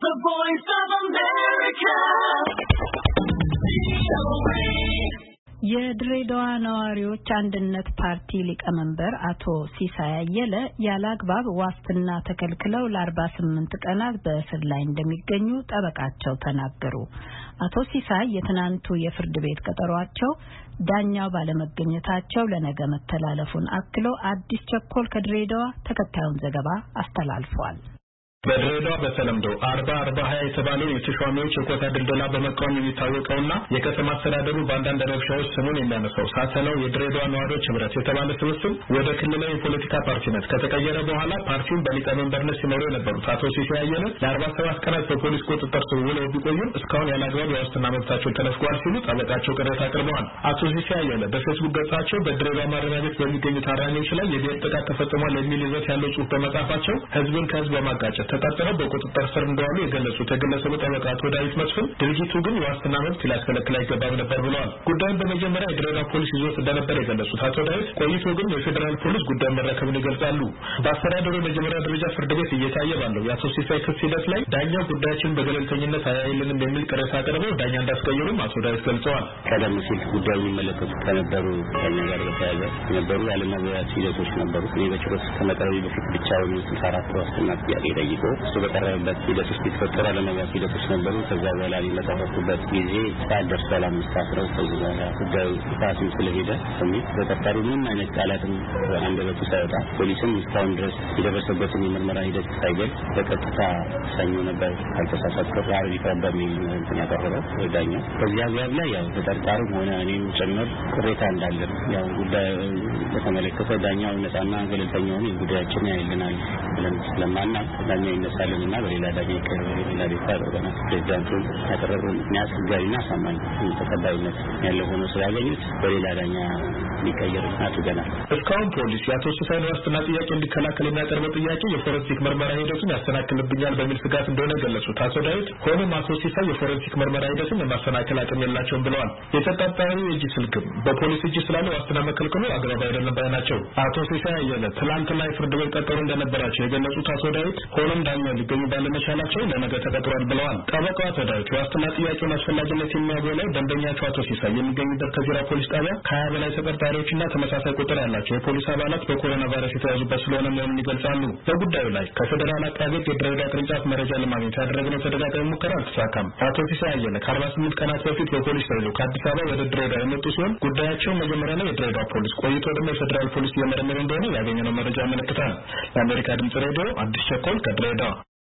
The Voice of America. የድሬዳዋ ነዋሪዎች አንድነት ፓርቲ ሊቀመንበር አቶ ሲሳይ አየለ ያላግባብ ዋስትና ተከልክለው ለ48 ቀናት በእስር ላይ እንደሚገኙ ጠበቃቸው ተናገሩ። አቶ ሲሳይ የትናንቱ የፍርድ ቤት ቀጠሯቸው ዳኛው ባለመገኘታቸው ለነገ መተላለፉን አክሎ አዲስ ቸኮል ከድሬዳዋ ተከታዩን ዘገባ አስተላልፏል። በድሬዳዋ በተለምዶ 40-20 የተባለው የተሿሚዎች የኮታ ድልደላ በመቃወም የሚታወቀውና የከተማ አስተዳደሩ በአንዳንድ ረብሻዎች ስሙን የሚያነሳው ሳተናው የድሬዳዋ ነዋሪዎች ህብረት የተባለ ስብስብ ወደ ክልላዊ የፖለቲካ ፓርቲነት ከተቀየረ በኋላ ፓርቲውን በሊቀመንበርነት ሲመሩ የነበሩት አቶ ሲሳይ አየለ ለ47 ቀናት በፖሊስ ቁጥጥር ስር ውለው ቢቆዩም እስካሁን ያላግባብ የዋስትና መብታቸው ተነፍጓል ሲሉ ጠበቃቸው ቅሬታ አቅርበዋል። አቶ ሲሳይ አየለ በፌስቡክ ገጻቸው በድሬዳዋ ማረሚያ ቤት በሚገኙ ታራሚዎች ላይ የብሔር ጥቃት ተፈጽሟል የሚል ይዘት ያለው ጽሑፍ በመጻፋቸው ህዝብን ከህዝብ በማጋጨት ተጠርጥረው በቁጥጥር ስር እንደዋሉ የገለጹት የግለሰቡ ጠበቃ አቶ ዳዊት መስፍን ድርጊቱ ግን የዋስትና መብት ሊያስከለክል አይገባም ነበር ብለዋል። ጉዳዩን በመጀመሪያ የድሬዳዋ ፖሊስ ይዞት እንደነበር የገለጹት አቶ ዳዊት ቆይቶ ግን የፌዴራል ፖሊስ ጉዳዩን መረከቡን ይገልጻሉ። በአስተዳደሩ የመጀመሪያ ደረጃ ፍርድ ቤት እየታየ ባለው የአቶ ሲሳይ ክስ ሂደት ላይ ዳኛው ጉዳያችን በገለልተኝነት አያይልንም የሚል ቅሬታ አቅርበው ዳኛ እንዳስቀየሩም አቶ ዳዊት ገልጸዋል። ቀደም ሲል ጉዳዩ የሚመለከቱ ከነበሩ ዳኛ ጋር በተያያዘ የነበሩ ያለመግባባት ሂደቶች ነበሩ። እኔ በችሎት ከመቅረቤ በፊት ብቻውን 64 ዋስትና ጥያቄ ጠይቆ እሱ በቀረበበት ሂደት ውስጥ የተፈጠሩ አለመግባባት ሂደቶች ነበሩ። ከዛ በኋላ ሊመጣበት ጊዜ ሰዓት ደርሷል። 5 አስረው ከዚህ በኋላ ጉዳዩ ፋሲል ስለሄደ ስሜት በተፈጠሩ ምንም አይነት ቃላትም አንደበቱ ሳይወጣ ፖሊስም እስካሁን ድረስ የደረሰበትን የምርመራ ሂደት ሳይገልጽ በቀጥታ ሰኞ ነበር ካልተሳሳትኩ ዓርብ ይቀርብ በሚል እንትን ያቀረበው ዳኛው። በዚህ አግባብ ላይ ያው ተጠርጣሪም ሆነ እኔም ጭምር ቅሬታ እንዳለን ያው ጉዳዩ በተመለከተ ዳኛው ነፃና ገለልተኛ ሆኖ ጉዳያችን ያይልናል ብለን ስለማናውቅ ዳኛው ይነሳልንና በሌላ ዳኛ ሌላ ቤት አድርገናል። ፕሬዚዳንቱ ያቀረበው ምክንያት ህጋዊና አሳማኝ ተቀባይነት ያለው ሆኖ ስላገኙት በሌላ ዳኛ ሊቀየር አድርገናል። እስካሁን ፖሊስ የአቶ ሲሳይ ዋስትና ጥያቄ እንዲከላከል የሚያቀርበው ጥያቄ የፎረንሲክ ምርመራ ሂደቱን ያስተናክልብኛል በሚል ስጋት እንደሆነ ገለጹት አቶ ዳዊት። ሆኖም አቶ ሲሳይ የፎረንሲክ ምርመራ ሂደቱን የማስተናከል አቅም የላቸውም ብለዋል። የተጠርጣሪው የእጅ ስልክም በፖሊስ እጅ ስላለ ዋስትና መከልከሉ አግባብ አይደለም ባይ ናቸው። አቶ ሲሳይ አየለ ትላንትና የፍርድ ቤት ቀጠሮ እንደነበራቸው የገለጹት አቶ ዳዊት ሆኖም ዳኛው ሊገኙ ባለመቻላቸው ለነገ ተቀጥሯል ብለዋል። ጠበቃው አቶ ዳዊት የዋስትና ጥያቄውን አስፈላጊነት የሚያጎላው ደንበኛቸው አቶ ሲሳይ የሚገኙበት ከዚራ ፖሊስ ጣቢያ ከ20 በላይ ተጠርጣሪዎችና ተመሳሳይ ቁጥር ያላቸው የፖሊስ አባላት በኮሮና ቫይረስ የተያዙበት ስለሆነ መሆኑን ይገልጻሉ። በጉዳዩ ላይ ከፌዴራል አቃቤ ሕግ የድሬዳዋ ቅርንጫፍ መረጃ ለማግኘት ያደረግነው ተደጋጋሚ ሙከራ አልተሳካም። አቶ ሲሳይ አየለ ከ48 ቀናት በፊት በፖሊስ ተይዘው ከአዲስ አበባ ወደ ድሬዳዋ የመጡ ሲሆን ጉዳያቸው መጀመሪያ ላይ የድሬዳዋ ፖሊስ ቆይቶ ደግሞ የፌዴራል ፖሊስ እየመረመረ እንደሆነ ያገኘነው መረጃ ያመለክታል። የአሜሪካ ድምጽ ሬዲዮ አዲስ ቸኮል ከድሬዳዋ